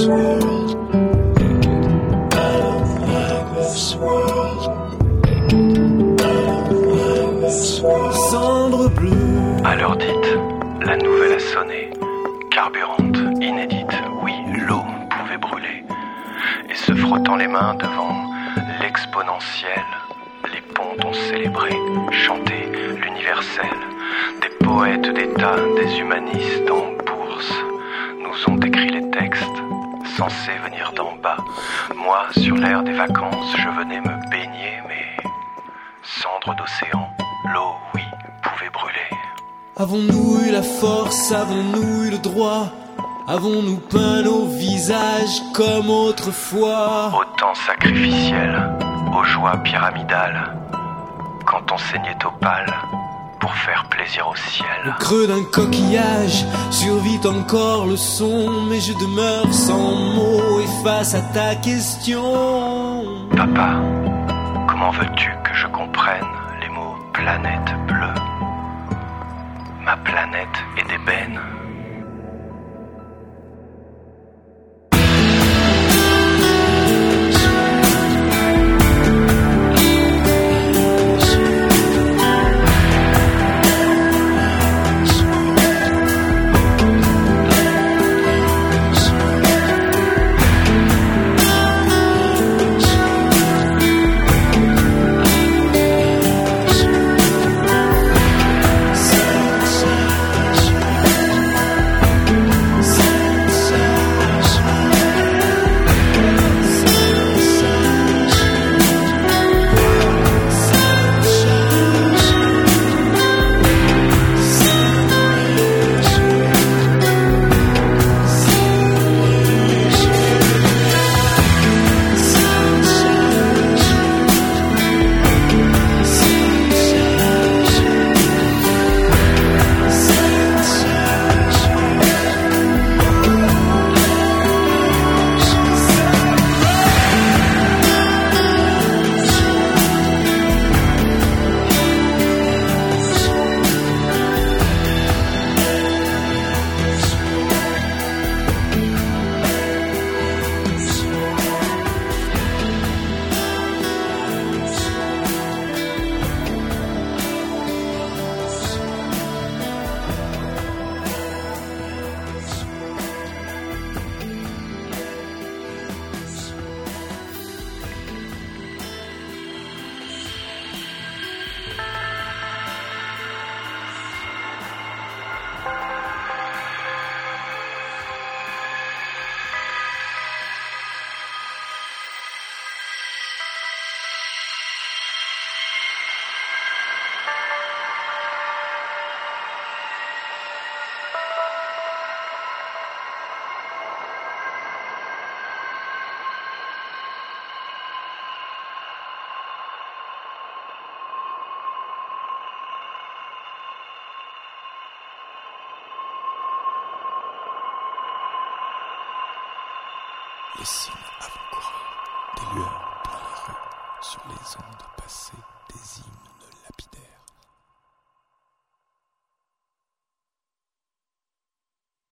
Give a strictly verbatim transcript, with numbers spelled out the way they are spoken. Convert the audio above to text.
world. I don't like this world. I don't like this world. Cendre bleue. À l'heure dite, la nouvelle a sonné. Carburante, inédite, oui, l'eau pouvait brûler. Et se frottant les mains devant l'exponentiel, les pontes ont célébré, chanté l'universel. Des poètes d'État, des humanistes en bourse nous ont écrit les textes censés venir d'en bas. Moi, sur l'air des vacances, je venais me baigner, mais cendre d'océan, l'eau, oui, pouvait brûler. Avons-nous eu la force, avons-nous eu le droit? Avons-nous peint nos visages comme autrefois? Au temps sacrificiel, aux joies pyramidales, quand on saignait au pâle pour faire plaisir au ciel. Au creux d'un coquillage survit encore le son, mais je demeure sans mots et face à ta question. Papa, comment veux-tu que je comprenne les mots planète bleue? Ma planète est d'ébène. Les signes avant-coureurs, des lueurs dans la rue, sur les ondes passées.